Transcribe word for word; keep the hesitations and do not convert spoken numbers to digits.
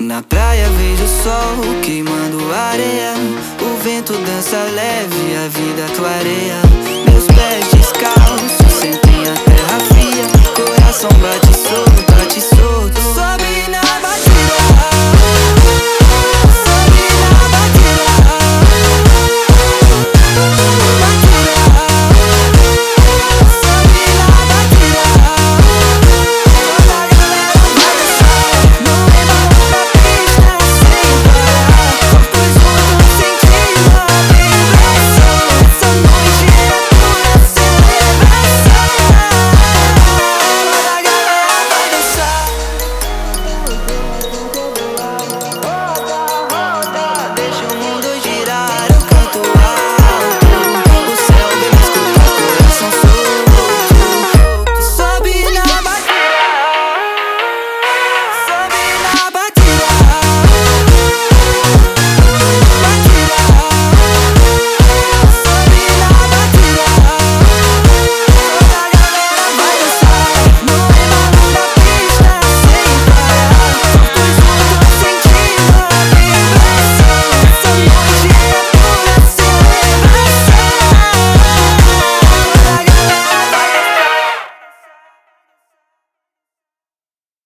Na praia vejo o sol queimando a areia, o vento dança leve, a vida clareia. Meus pés descalços sentem a terra fria, coração bate solto, bate solto.